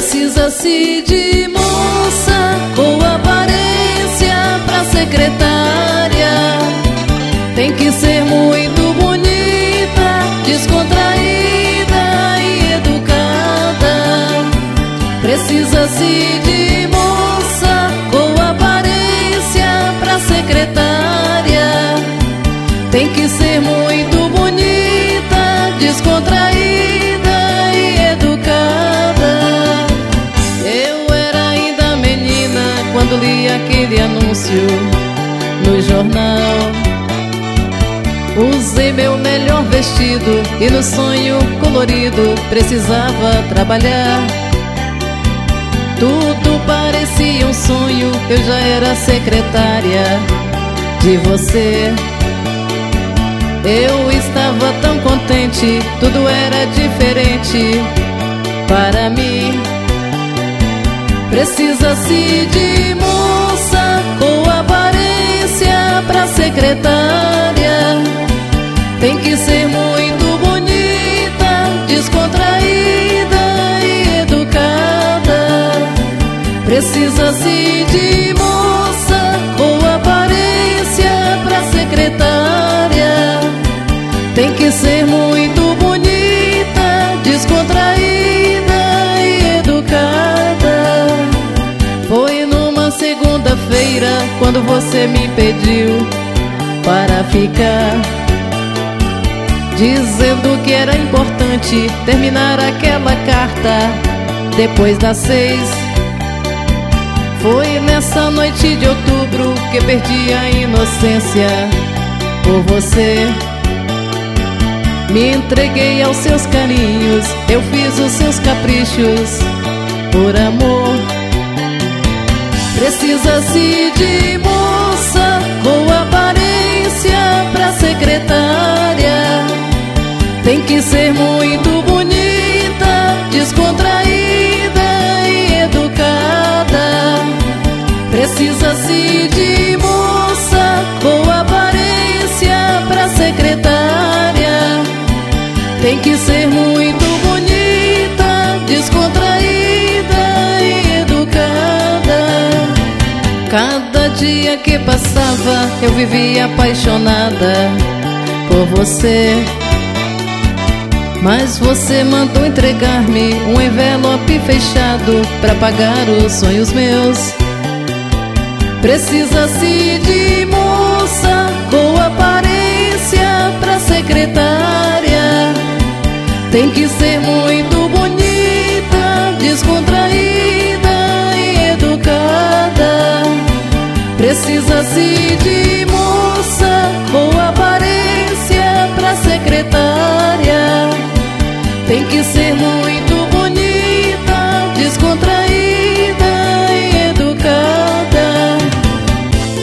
Precisa-se de moça com aparência pra secretária. Tem que ser muito bonita, descontraída e educada. Precisa-se de moça com aparência pra secretária. Tem que ser muito bonita, descontraída e educada. Eu era ainda menina quando li aquele anúncio no jornal. Usei meu melhor vestido e no sonho colorido precisava trabalhar. Tudo parecia um sonho, eu já era secretária de você. Eu estava tão contente, tudo era diferente para mim. Precisa-se de moça com aparência pra secretária. Tem que ser muito bonita, descontraída e educada. Precisa-se de moça com aparência pra secretária. Tem que ser muito bonita, descontraída e educada. Foi numa segunda-feira quando você me pediu para ficar, dizendo que era importante terminar aquela carta depois das 6. Foi nessa noite de outubro que perdi a inocência por você. Me entreguei aos seus carinhos, eu fiz os seus caprichos por amor. Precisa-se de moça com aparência pra secretária. Tem que ser muito bonita, descontraída e educada. Precisa-se de moça com aparência pra secretária. Tem que ser muito bonita, descontraída e educada. Cada dia que passava eu vivia apaixonada por você. Mas você mandou entregar-me um envelope fechado pra pagar os sonhos meus. Precisa-se de moça com aparência pra secretária. Tem que ser muito bonita, descontraída e educada. Precisa-se de moça com aparência pra secretária. Tem que ser muito